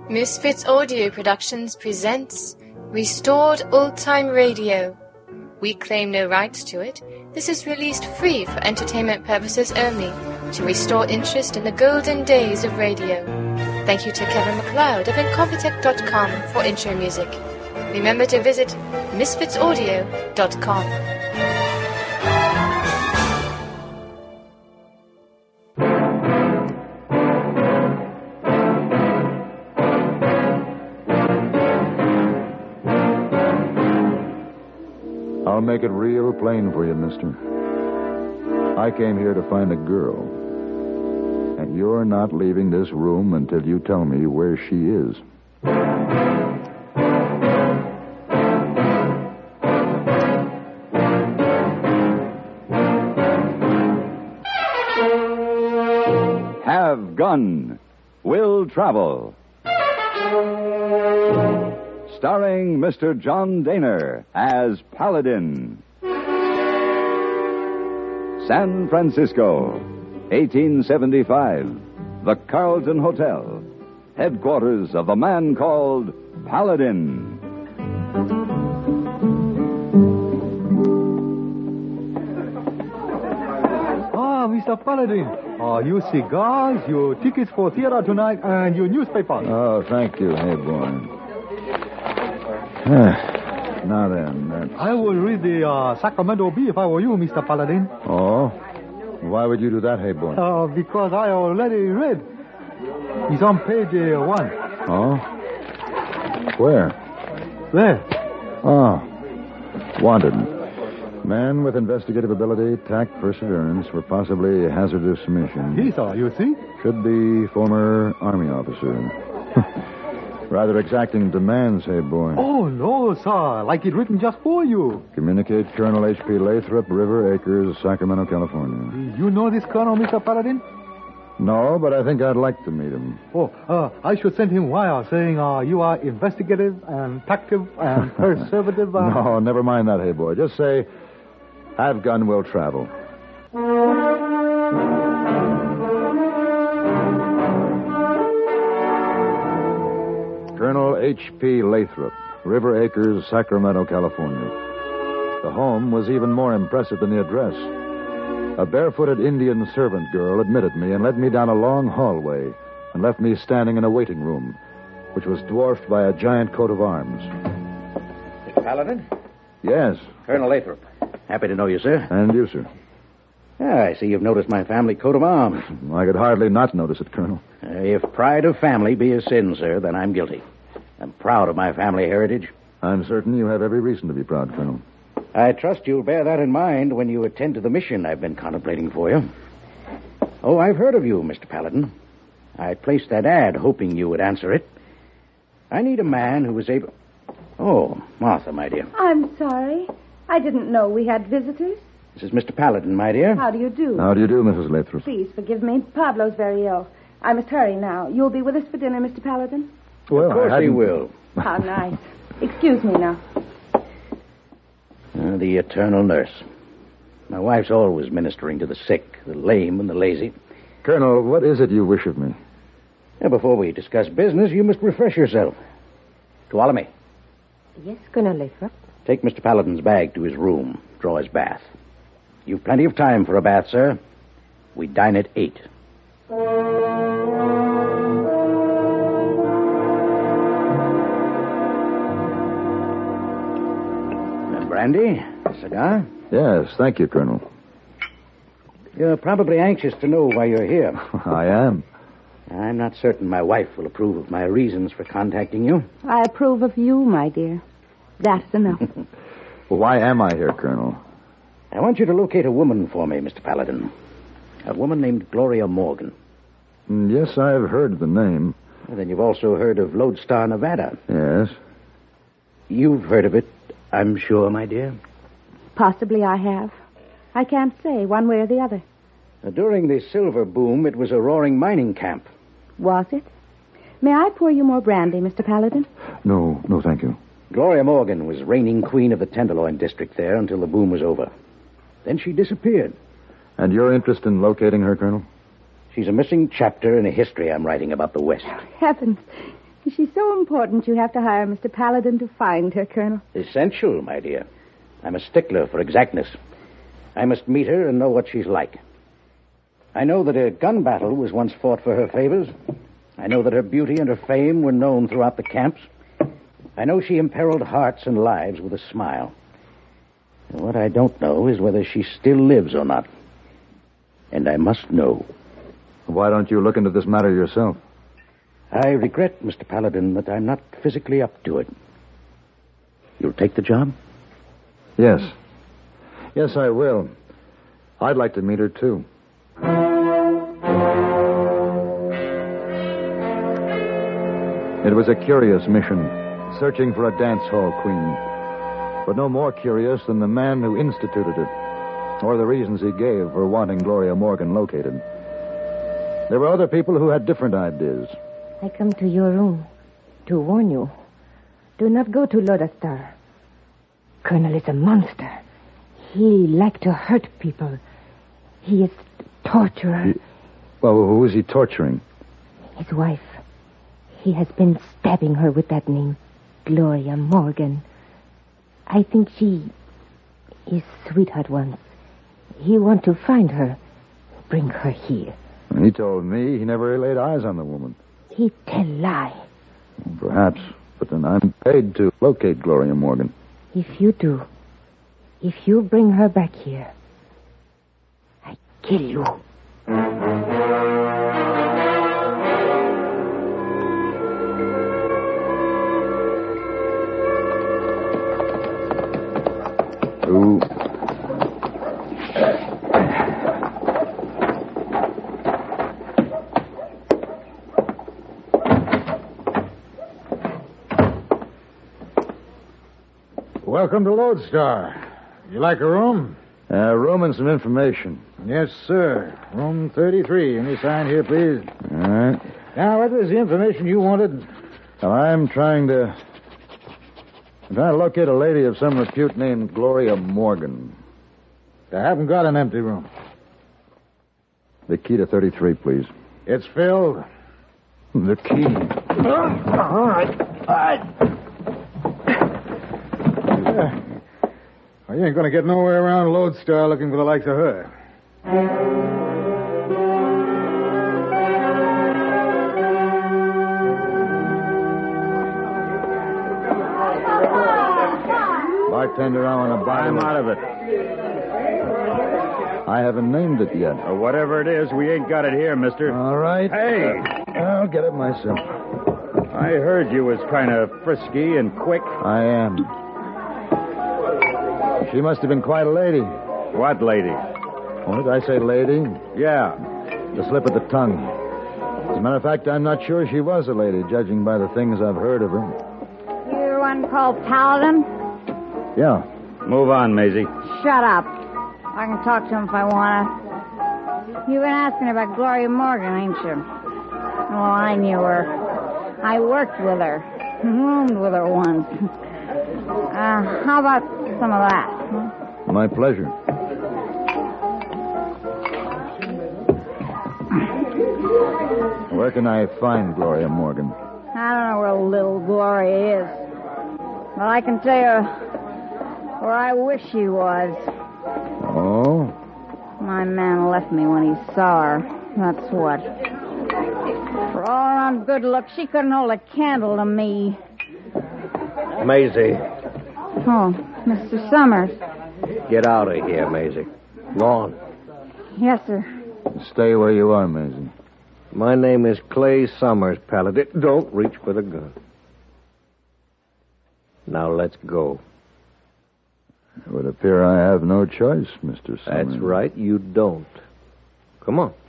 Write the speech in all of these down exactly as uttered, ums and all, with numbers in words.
Misfits Audio Productions presents Restored Old-Time Radio. We claim no rights to it. This is released free for entertainment purposes only, to restore interest in the golden days of radio. Thank you to Kevin MacLeod of Incompetech dot com for intro music. Remember to visit misfits audio dot com. I'll make it real plain for you, mister. I came here to find a girl. And you're not leaving this room until you tell me where she is. Have Gun. Will Travel. Starring Mister John Daner as Paladin. San Francisco, eighteen seventy-five. The Carlton Hotel, headquarters of the man called Paladin. Ah, Mister Paladin. Uh, your cigars, your tickets for theater tonight, and your newspaper. Oh, thank you, hey boy. Now then, that's... I will read the uh, Sacramento Bee if I were you, Mister Paladin. Oh? Why would you do that, hey boy? Uh, because I already read. It's on page uh, one. Oh? Where? There. Oh. Wanted. Man with investigative ability, tact, perseverance for possibly hazardous mission. He saw, you see? Should be former Army officer. Rather exacting demands, hey boy. Oh, no, sir. Like it written just for you. Communicate Colonel H P Lathrop, River Acres, Sacramento, California. You know this colonel, Mister Paladin? No, but I think I'd like to meet him. Oh, uh, I should send him wire saying uh, you are investigative and tactive and conservative. Uh... No, never mind that, hey boy. Just say, have gun, will travel. Colonel H P Lathrop, River Acres, Sacramento, California. The home was even more impressive than the address. A barefooted Indian servant girl admitted me and led me down a long hallway and left me standing in a waiting room, which was dwarfed by a giant coat of arms. Mister Paladin? Yes. Colonel Lathrop. Happy to know you, sir. And you, sir. Ah, I see you've noticed my family coat of arms. I could hardly not notice it, Colonel. Uh, if pride of family be a sin, sir, then I'm guilty. I'm proud of my family heritage. I'm certain you have every reason to be proud, Colonel. I trust you'll bear that in mind when you attend to the mission I've been contemplating for you. Oh, I've heard of you, Mister Paladin. I placed that ad hoping you would answer it. I need a man who is able... Oh, Martha, my dear. I'm sorry. I didn't know we had visitors. This is Mister Paladin, my dear. How do you do? How do you do, Missus Lathrop? Please forgive me. Pablo's very ill. I must hurry now. You'll be with us for dinner, Mister Paladin? Well, of course I he will. How nice. Excuse me now. Uh, the eternal nurse. My wife's always ministering to the sick, the lame, and the lazy. Colonel, what is it you wish of me? Now, before we discuss business, you must refresh yourself. Tuolumne, Yes, Colonel Lathrop. take Mister Paladin's bag to his room. Draw his bath. You've plenty of time for a bath, sir. We dine at eight. Brandy? Cigar? Yes, thank you, Colonel. You're probably anxious to know why you're here. I am. I'm not certain my wife will approve of my reasons for contacting you. I approve of you, my dear. That's enough. Well, why am I here, Colonel? I want you to locate a woman for me, Mister Paladin. A woman named Gloria Morgan. Mm, Yes, I've heard the name. And then you've also heard of Lodestar, Nevada. Yes. You've heard of it, I'm sure, my dear. Possibly I have. I can't say one way or the other. Now, during the silver boom, it was a roaring mining camp. Was it? May I pour you more brandy, Mister Paladin? No, no, thank you. Gloria Morgan was reigning queen of the Tenderloin district there until the boom was over. Then she disappeared. And your interest in locating her, Colonel? She's a missing chapter in a history I'm writing about the West. Heavens. She's so important you have to hire Mister Paladin to find her, Colonel. Essential, my dear. I'm a stickler for exactness. I must meet her and know what she's like. I know that a gun battle was once fought for her favors. I know that her beauty and her fame were known throughout the camps. I know she imperiled hearts and lives with a smile. And what I don't know is whether she still lives or not. And I must know. Why don't you look into this matter yourself? I regret, Mister Paladin, that I'm not physically up to it. You'll take the job? Yes. Yes, I will. I'd like to meet her, too. It was a curious mission, searching for a dance hall queen. But no more curious than the man who instituted it, or the reasons he gave for wanting Gloria Morgan located. There were other people who had different ideas. I come to your room to warn you. Do not go to Lodestar. Colonel is a monster. He likes to hurt people. He is a torturer. He, well, who is he torturing? His wife. He has been stabbing her with that name, Gloria Morgan. I think she is sweetheart once. He want to find her, bring her here. He told me he never laid eyes on the woman. He tell lie. Perhaps, but then I'm paid to locate Gloria Morgan. If you do, if you bring her back here, I kill you. Who? Welcome to Lodestar. You like a room? A room and some information. Yes, sir. Room thirty-three. Any sign here, please? All right. Now, what was the information you wanted? Well, I'm trying to... I'm trying to locate a lady of some repute named Gloria Morgan. I haven't got an empty room. The key to thirty-three, please. It's filled. The key. All right. All right. Well, you ain't going to get nowhere around Lodestar looking for the likes of her. Bartender, I want to buy I'm him. out of it. I haven't named it yet. Or whatever it is, we ain't got it here, mister. All right. Hey! I'll get it myself. I heard you was kind of frisky and quick. I am. She must have been quite a lady. What lady? Oh, did I say lady? Yeah. The slip of the tongue. As a matter of fact, I'm not sure she was a lady, judging by the things I've heard of her. You're the one called Paladin? Yeah. Move on, Maisie. Shut up. I can talk to him if I want to. You've been asking about Gloria Morgan, ain't you? Well, I knew her. I worked with her. Roomed with her once. Uh, how about some of that? Hmm? My pleasure. Where can I find Gloria Morgan? I don't know where little Gloria is. But I can tell you where I wish she was. Oh? My man left me when he saw her. That's what. For all around good looks, she couldn't hold a candle to me. Maisie, Oh, Mister Summers. get out of here, Maisie. Go on. Yes, sir. Stay where you are, Maisie. My name is Clay Summers, Paladin. Don't reach for the gun. Now let's go. It would appear I have no choice, Mister Summers. That's right, you don't. Come on.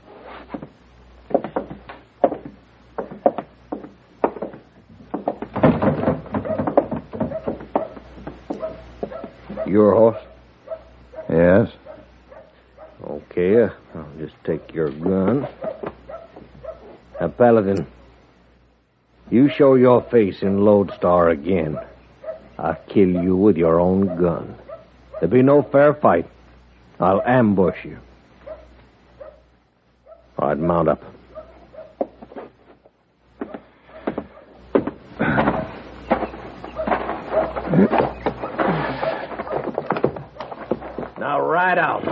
Your horse? Yes? Okay, uh, I'll just take your gun. Now, Paladin, you show your face in Lodestar again, I'll kill you with your own gun. There'll be no fair fight. I'll ambush you. All right, mount up. right out.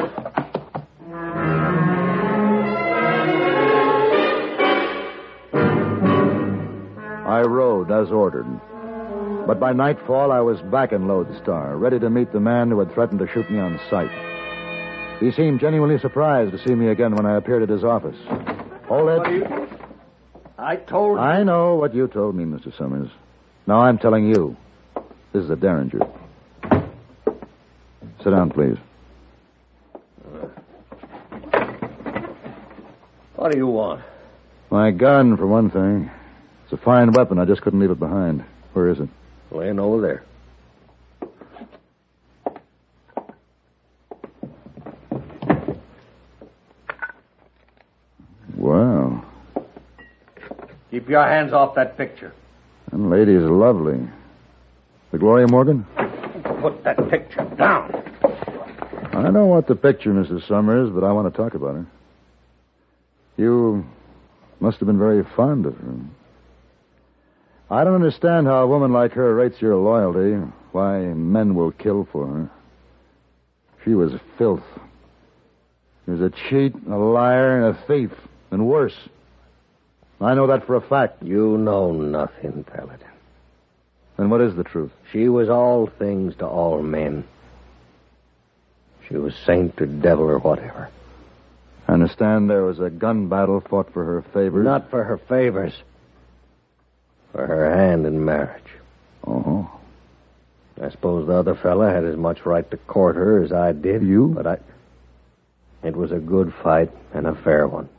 I rode as ordered. But by nightfall, I was back in Lodestar, ready to meet the man who had threatened to shoot me on sight. He seemed genuinely surprised to see me again when I appeared at his office. Hold it. You... I told you. I know what you told me, Mister Summers. Now I'm telling you. This is a Derringer. Sit down, please. What do you want? My gun, for one thing. It's a fine weapon. I just couldn't leave it behind. Where is it? Laying over there. Wow. Keep your hands off that picture. That lady is lovely. The Gloria Morgan? Put that picture down. I don't want the picture, Missus Summers, but I want to talk about her. You must have been very fond of her. I don't understand how a woman like her rates your loyalty, why men will kill for her. She was filth. She was a cheat, a liar, and a thief, and worse. I know that for a fact. You know nothing, Paladin. Then what is the truth? She was all things to all men. She was saint or devil or whatever. I understand there was a gun battle fought for her favors. Not for her favors. For her hand in marriage. Oh. I suppose the other fella had as much right to court her as I did. You? But I... It was a good fight and a fair one.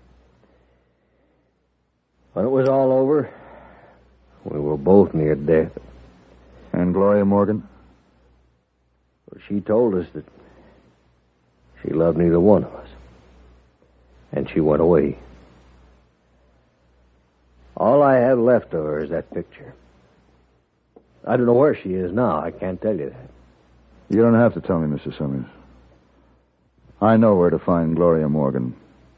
When it was all over, we were both near death. And Gloria Morgan? Well, she told us that she loved neither one of us. And she went away. All I have left of her is that picture. I don't know where she is now. I can't tell you that. You don't have to tell me, Mister Summers. I know where to find Gloria Morgan.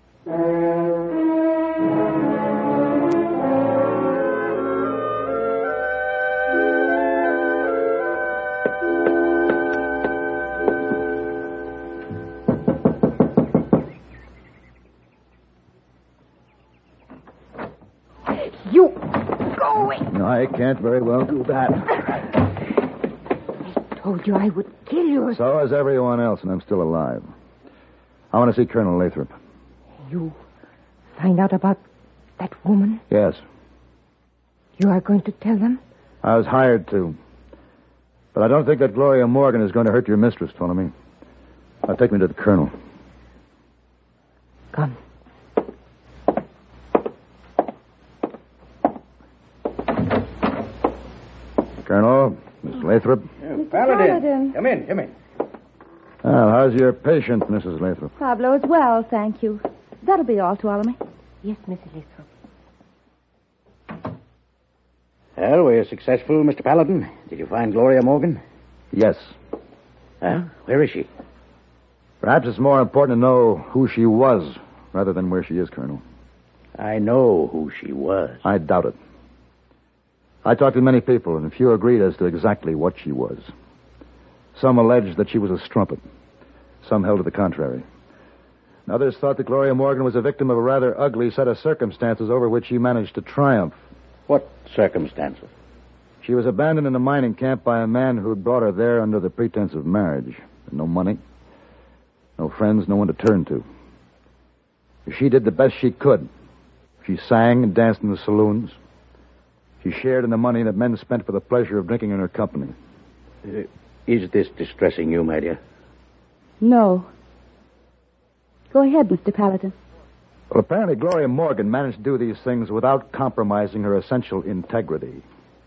You go away. No, I can't very well do that. I told you I would kill you. So has everyone else, and I'm still alive. I want to see Colonel Lathrop. You find out about that woman? Yes. You are going to tell them? I was hired to. But I don't think that Gloria Morgan is going to hurt your mistress, Ptolemy. Now take me to the Colonel. Come. Colonel, Miss Lathrop. Uh, Mister Paladin. Paladin. Come in, come in. Well, how's your patient, Missus Lathrop? Pablo is well, thank you. That'll be all, Ptolemy. Yes, Missus Lathrop. Well, were you successful, Mister Paladin? Did you find Gloria Morgan? Yes. Well, where is she? Perhaps it's more important to know who she was rather than where she is, Colonel. I know who she was. I doubt it. I talked to many people, and few agreed as to exactly what she was. Some alleged that she was a strumpet. Some held to the contrary. And others thought that Gloria Morgan was a victim of a rather ugly set of circumstances over which she managed to triumph. What circumstances? She was abandoned in a mining camp by a man who had brought her there under the pretense of marriage. No money, no friends, no one to turn to. She did the best she could. She sang and danced in the saloons. She shared in the money that men spent for the pleasure of drinking in her company. Uh, is this distressing you, my dear? No. Go ahead, Mister Paladin. Well, apparently Gloria Morgan managed to do these things without compromising her essential integrity.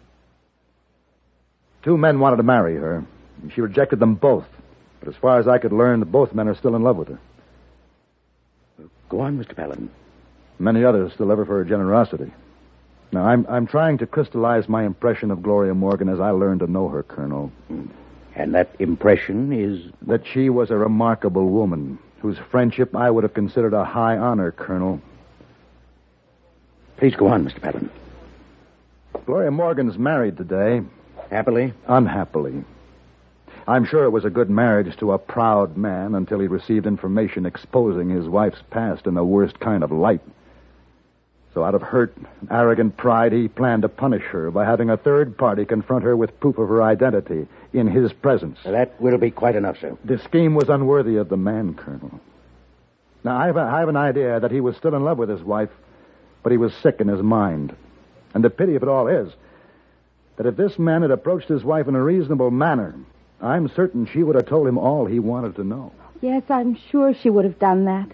Two men wanted to marry her, and she rejected them both. But as far as I could learn, both men are still in love with her. Go on, Mister Paladin. Many others still love her for her generosity. Now, I'm I'm trying to crystallize my impression of Gloria Morgan as I learned to know her, Colonel. And that impression is? That she was a remarkable woman, whose friendship I would have considered a high honor, Colonel. Please go on, Mister Paladin. Gloria Morgan's married today. Happily? Unhappily. I'm sure it was a good marriage to a proud man until he received information exposing his wife's past in the worst kind of light. So out of hurt, arrogant pride, he planned to punish her by having a third party confront her with proof of her identity in his presence. That will be quite enough, sir. The scheme was unworthy of the man, Colonel. Now, I have, a, I have an idea that he was still in love with his wife, but he was sick in his mind. And the pity of it all is that if this man had approached his wife in a reasonable manner, I'm certain she would have told him all he wanted to know. Yes, I'm sure she would have done that.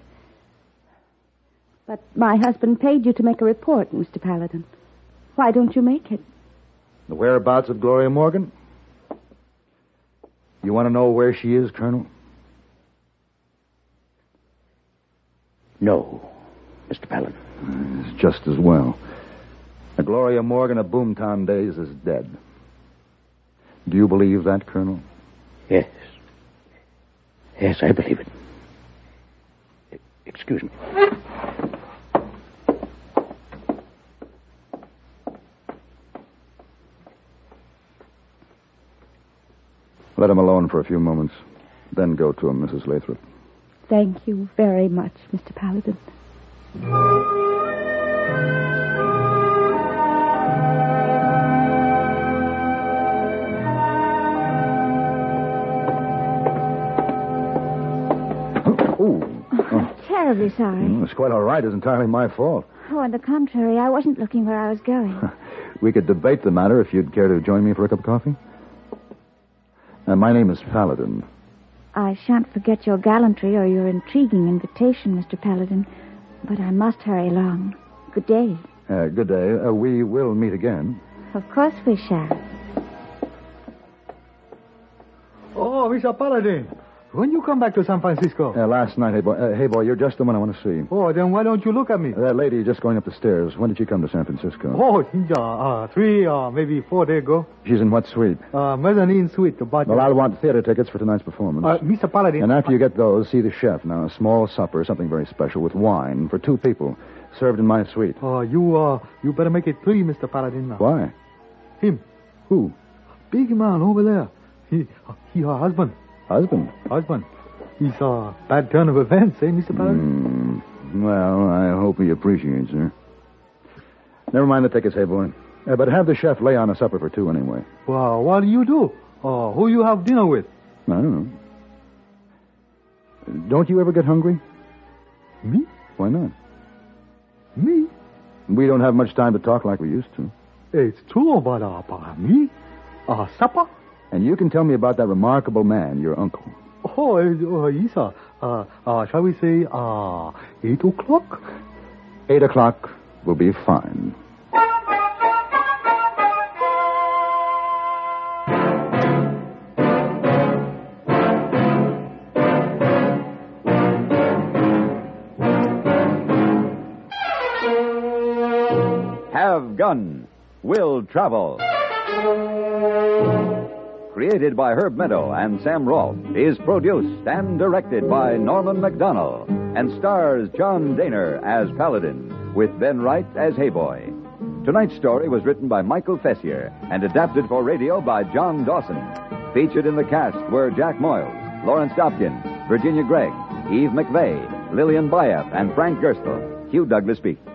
But my husband paid you to make a report, Mister Paladin. Why don't you make it? The whereabouts of Gloria Morgan? You want to know where she is, Colonel? No, Mister Paladin. It's just as well. The Gloria Morgan of Boomtown days is dead. Do you believe that, Colonel? Yes. Yes, I believe it. Excuse me. Let him alone for a few moments. Then go to him, Missus Lathrop. Thank you very much, Mister Paladin. Terribly sorry. Mm, it's quite all right. It's entirely my fault. Oh, on the contrary, I wasn't looking where I was going. We could debate the matter if you'd care to join me for a cup of coffee. Uh, my name is Paladin. I shan't forget your gallantry or your intriguing invitation, Mister Paladin, but I must hurry along. Good day. Uh, good day. Uh, we will meet again. Of course we shall. Oh, Mister Paladin. When you come back to San Francisco? Uh, last night, hey boy. Uh, hey, boy, you're just the one I want to see. Oh, then why don't you look at me? That lady just going up the stairs. When did she come to San Francisco? Oh, yeah, uh, three, uh, maybe four days ago. She's in what suite? Uh, mezzanine suite. But, well, I'll want theater tickets for tonight's performance. Uh, Mister Paladin. And after you get those, see the chef. Now, a small supper, something very special with wine for two people, served in my suite. Oh, uh, you, uh, you better make it three, Mister Paladin. Now. Why? Him. Who? Big man over there. He, uh, he her husband. Husband? Husband. He's a bad turn of events, eh, Mister Paladin? Mm, well, I hope he appreciates her. Never mind the tickets, hey, boy. Uh, but have the chef lay on a supper for two anyway. Well, what do you do? Uh, who you have dinner with? I don't know. Don't you ever get hungry? Me? Why not? Me? We don't have much time to talk like we used to. It's true, but uh, but me? Uh, supper? And you can tell me about that remarkable man, your uncle. Oh, uh, yes, uh, uh, uh, shall we say, uh, eight o'clock? Eight o'clock will be fine. Have Gun Will Travel. Created by Herb Meadow and Sam Rolfe, is produced and directed by Norman MacDonald, and stars John Daner as Paladin, with Ben Wright as Hayboy. Tonight's story was written by Michael Fessier and adapted for radio by John Dawson. Featured in the cast were Jack Moyles, Lawrence Dobkin, Virginia Gregg, Eve McVeigh, Lillian Bayef, and Frank Gerstle. Hugh Douglas speaks.